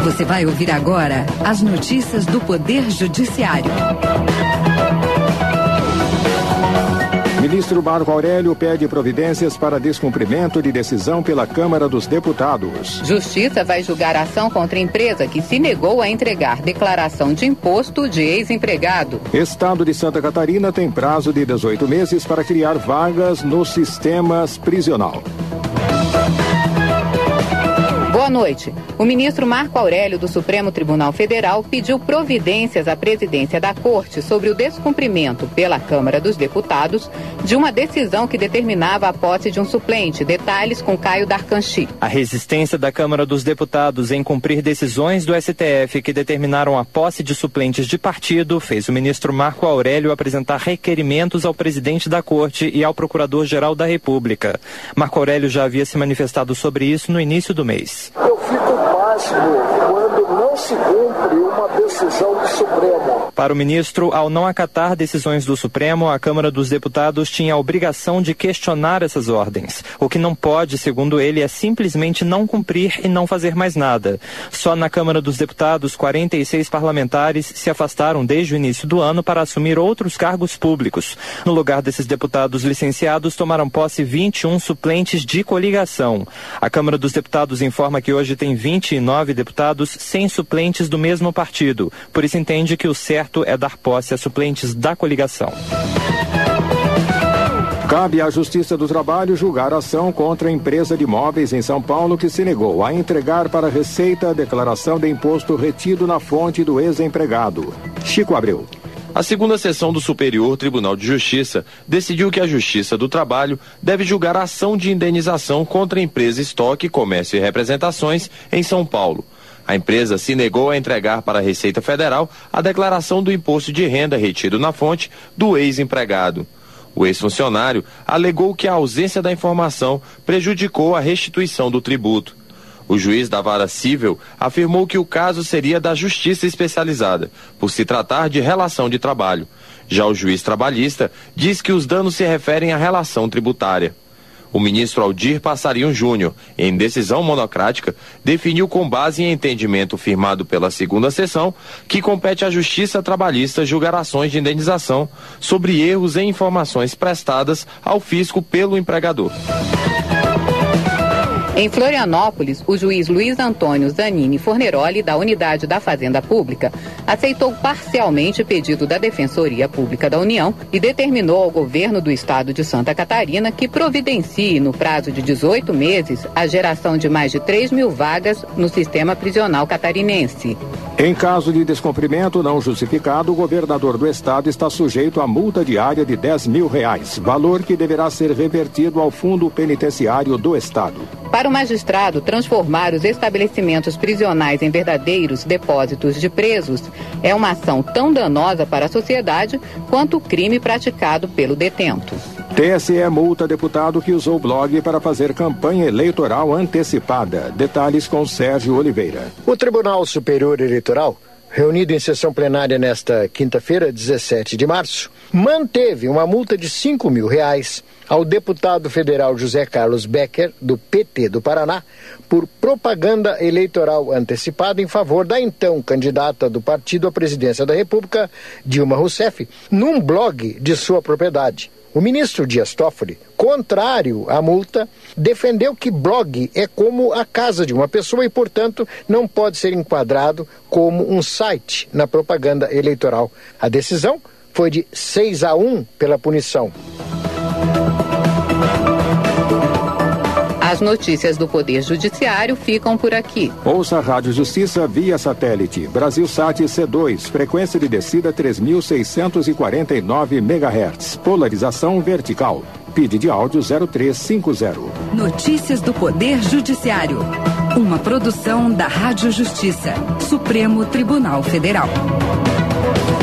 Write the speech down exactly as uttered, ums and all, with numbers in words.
Você vai ouvir agora as notícias do Poder Judiciário. Ministro Marco Aurélio pede providências para descumprimento de decisão pela Câmara dos Deputados. Justiça vai julgar a ação contra a empresa que se negou a entregar declaração de imposto de ex-empregado. Estado de Santa Catarina tem prazo de dezoito meses para criar vagas nos sistemas prisional. Boa noite. O ministro Marco Aurélio do Supremo Tribunal Federal pediu providências à presidência da Corte sobre o descumprimento pela Câmara dos Deputados de uma decisão que determinava a posse de um suplente. Detalhes com Caio Darcanchi. A resistência da Câmara dos Deputados em cumprir decisões do S T F que determinaram a posse de suplentes de partido fez o ministro Marco Aurélio apresentar requerimentos ao presidente da Corte e ao Procurador-Geral da República. Marco Aurélio já havia se manifestado sobre isso no início do mês. Eu fico pasmo quando não se cumpre uma decisão do Supremo. Para o ministro, ao não acatar decisões do Supremo, a Câmara dos Deputados tinha a obrigação de questionar essas ordens. O que não pode, segundo ele, é simplesmente não cumprir e não fazer mais nada. Só na Câmara dos Deputados, quarenta e seis parlamentares se afastaram desde o início do ano para assumir outros cargos públicos. No lugar desses deputados licenciados, tomaram posse vinte e um suplentes de coligação. A Câmara dos Deputados informa que hoje tem vinte e nove deputados sem suplentes do mesmo partido. Por isso entende que o certo é dar posse a suplentes da coligação. Cabe à Justiça do Trabalho julgar a ação contra a empresa de imóveis em São Paulo que se negou a entregar para a Receita a declaração de imposto retido na fonte do ex-empregado. Chico Abreu. A segunda sessão do Superior Tribunal de Justiça decidiu que a Justiça do Trabalho deve julgar a ação de indenização contra a empresa Estoque, Comércio e Representações em São Paulo. A empresa se negou a entregar para a Receita Federal a declaração do imposto de renda retido na fonte do ex-empregado. O ex-funcionário alegou que a ausência da informação prejudicou a restituição do tributo. O juiz da Vara Cível afirmou que o caso seria da Justiça Especializada, por se tratar de relação de trabalho. Já o juiz trabalhista diz que os danos se referem à relação tributária. O ministro Aldir Passarion Júnior, em decisão monocrática, definiu com base em entendimento firmado pela segunda sessão que compete à Justiça Trabalhista julgar ações de indenização sobre erros em informações prestadas ao fisco pelo empregador. Em Florianópolis, o juiz Luiz Antônio Zanini Forneroli, da Unidade da Fazenda Pública, aceitou parcialmente o pedido da Defensoria Pública da União e determinou ao governo do estado de Santa Catarina que providencie, no prazo de dezoito meses, a geração de mais de três mil vagas no sistema prisional catarinense. Em caso de descumprimento não justificado, o governador do estado está sujeito a multa diária de dez mil reais, valor que deverá ser revertido ao Fundo Penitenciário do Estado. Para o magistrado, transformar os estabelecimentos prisionais em verdadeiros depósitos de presos é uma ação tão danosa para a sociedade quanto o crime praticado pelo detento. T S E multa deputado que usou blog para fazer campanha eleitoral antecipada. Detalhes com Sérgio Oliveira. O Tribunal Superior Eleitoral, reunido em sessão plenária nesta quinta-feira, dezessete de março, manteve uma multa de cinco mil reais ao deputado federal José Carlos Becker, do P T do Paraná, por propaganda eleitoral antecipada em favor da então candidata do partido à presidência da República, Dilma Rousseff, num blog de sua propriedade. O ministro Dias Toffoli, contrário à multa, defendeu que blog é como a casa de uma pessoa e, portanto, não pode ser enquadrado como um site na propaganda eleitoral. A decisão foi de seis a um pela punição. As notícias do Poder Judiciário ficam por aqui. Ouça a Rádio Justiça via satélite. Brasilsat C dois, frequência de descida três mil seiscentos e quarenta e nove megahertz. Polarização vertical. P I D de áudio zero três cinco zero. Notícias do Poder Judiciário. Uma produção da Rádio Justiça. Supremo Tribunal Federal.